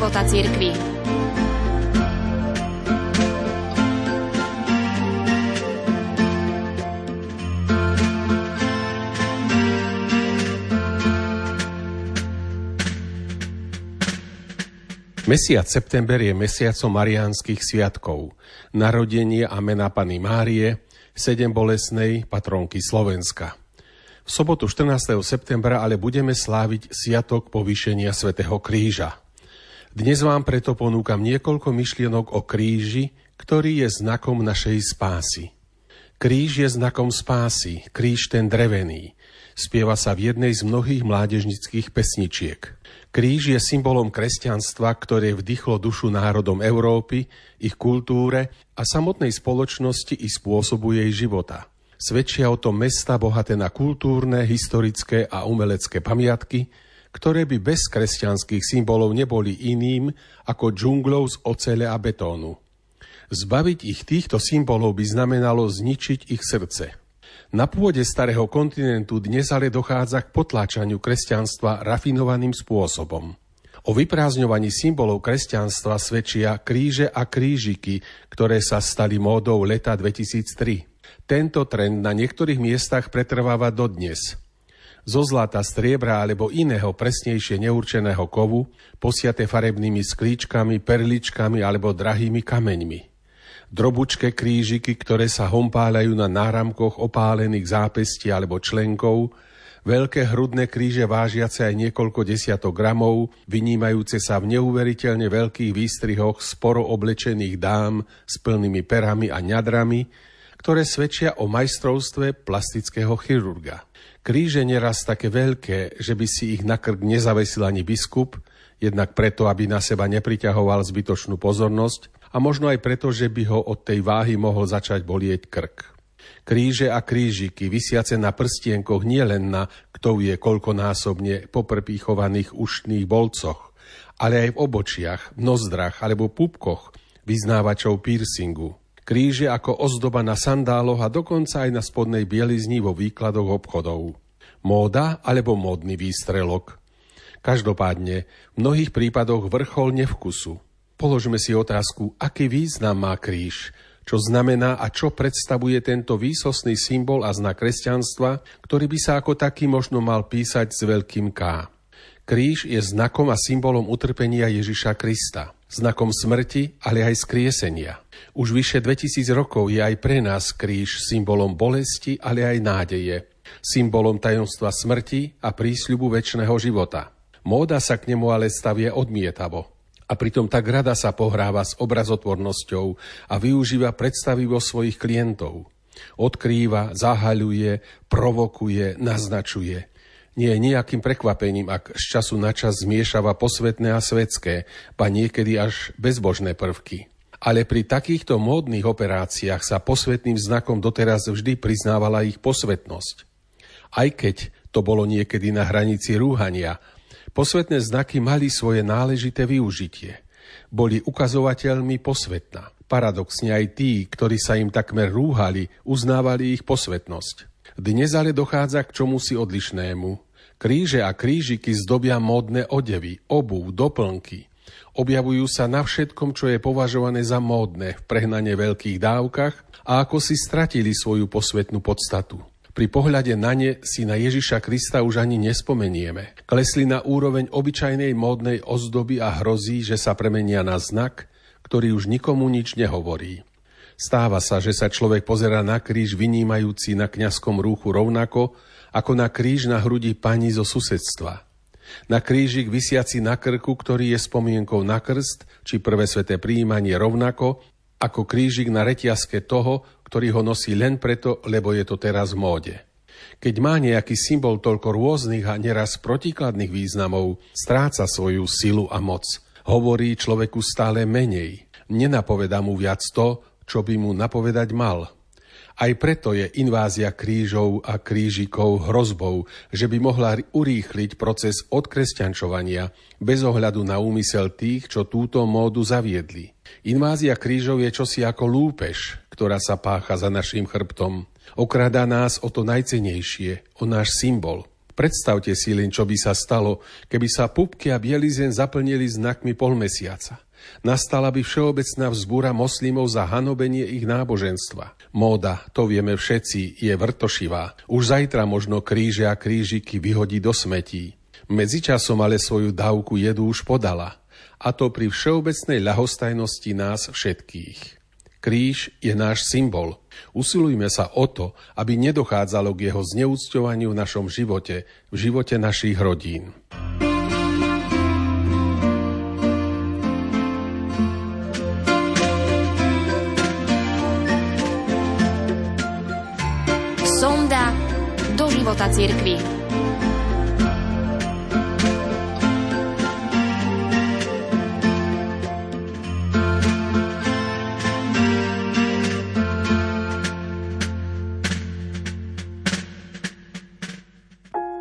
života cirkvi. Mesiac september je mesiacom mariánskych sviatkov, narodenie a mená Panny Márie, sedembolestnej patronky Slovenska. V sobotu 14. septembra ale budeme sláviť sviatok povýšenia svätého Kríža. Dnes vám preto ponúkam niekoľko myšlienok o kríži, ktorý je znakom našej spásy. Kríž je znakom spásy, kríž ten drevený. Spieva sa v jednej z mnohých mládežnických pesničiek. Kríž je symbolom kresťanstva, ktoré vdychlo dušu národom Európy, ich kultúre a samotnej spoločnosti i spôsobu jej života. Svedčia o tom mesta bohaté na kultúrne, historické a umelecké pamiatky, ktoré by bez kresťanských symbolov neboli iným ako džunglou z ocele a betónu. Zbaviť ich týchto symbolov by znamenalo zničiť ich srdce. Na pôde starého kontinentu dnes ale dochádza k potláčaniu kresťanstva rafinovaným spôsobom. O vyprázdňovaní symbolov kresťanstva svedčia kríže a krížiky, ktoré sa stali módou leta 2003. Tento trend na niektorých miestach pretrváva dodnes. Zo zlata, striebra alebo iného presnejšie neurčeného kovu, posiate farebnými sklíčkami, perličkami alebo drahými kameňmi. Drobučké krížiky, ktoré sa hompáľajú na náramkoch opálených zápestí alebo členkov, veľké hrudné kríže vážiace aj niekoľko desiatok gramov, vynímajúce sa v neuveriteľne veľkých výstrihoch sporo oblečených dám s plnými perami a ňadrami, ktoré svedčia o majstrovstve plastického chirurga. Kríže neraz také veľké, že by si ich na krk nezavesil ani biskup, jednak preto, aby na seba nepriťahoval zbytočnú pozornosť, a možno aj preto, že by ho od tej váhy mohol začať bolieť krk. Kríže a krížiky visiace na prstienkoch nie len na kto vie koľkonásobne poprpíchovaných ušných bolcoch, ale aj v obočiach, nozdrach alebo pupkoch vyznávačov piercingu. Kríže ako ozdoba na sandáloch a dokonca aj na spodnej bielizni vo výkladoch obchodov. Móda alebo módny výstrelok. Každopádne v mnohých prípadoch vrchol nevkusu. Položme si otázku, aký význam má kríž, čo znamená a čo predstavuje tento výsostný symbol a znak kresťanstva, ktorý by sa ako taký možno mal písať s veľkým K. Kríž je znakom a symbolom utrpenia Ježiša Krista, znakom smrti, ale aj skriesenia. Už vyše 2000 rokov je aj pre nás kríž symbolom bolesti, ale aj nádeje, symbolom tajomstva smrti a prísľubu večného života. Móda sa k nemu ale stavie odmietavo. A pritom tak rada sa pohráva s obrazotvornosťou a využíva predstavivosť svojich klientov. Odkrýva, zahaľuje, provokuje, naznačuje. Nie je nejakým prekvapením, ak z času na čas zmiešava posvetné a svetské, ba niekedy až bezbožné prvky. Ale pri takýchto módnych operáciách sa posvetným znakom doteraz vždy priznávala ich posvetnosť. Aj keď to bolo niekedy na hranici rúhania, posvetné znaky mali svoje náležité využitie. Boli ukazovateľmi posvetna. Paradoxne aj tí, ktorí sa im takmer rúhali, uznávali ich posvetnosť. Dnes ale dochádza k čomusi odlišnému. Kríže a krížiky zdobia módne odevy, obuv, doplnky. Objavujú sa na všetkom, čo je považované za módne v prehnane veľkých dávkach a ako si stratili svoju posvetnú podstatu. Pri pohľade na ne si na Ježiša Krista už ani nespomenieme. Klesli na úroveň obyčajnej módnej ozdoby a hrozí, že sa premenia na znak, ktorý už nikomu nič nehovorí. Stáva sa, že sa človek pozerá na kríž vynímajúci na kňazskom rúchu rovnako, ako na kríž na hrudi pani zo susedstva. Na krížik visiaci na krku, ktorý je spomienkou na krst, či prvé sväté prijímanie rovnako, ako krížik na reťazke toho, ktorý ho nosí len preto, lebo je to teraz v móde. Keď má nejaký symbol toľko rôznych a neraz protikladných významov, stráca svoju silu a moc. Hovorí človeku stále menej. Nenapovedá mu viac to, čo by mu napovedať mal. Aj preto je invázia krížov a krížikov hrozbou, že by mohla urýchliť proces odkresťančovania bez ohľadu na úmysel tých, čo túto módu zaviedli. Invázia krížov je čosi ako lúpež, ktorá sa pácha za naším chrbtom. Okradá nás o to najcennejšie, o náš symbol. Predstavte si len, čo by sa stalo, keby sa pupky a bielizeň zaplnili znakmi polmesiaca. Nastala by všeobecná vzbúra moslimov za hanobenie ich náboženstva. Móda, to vieme všetci, je vrtošivá. Už zajtra možno kríže a krížiky vyhodí do smetí. Medzičasom ale svoju dávku jedu už podala. A to pri všeobecnej ľahostajnosti nás všetkých. Kríž je náš symbol. Usilujme sa o to, aby nedochádzalo k jeho zneúcťovaniu v našom živote, v živote našich rodín. Sonda do života cirkvi.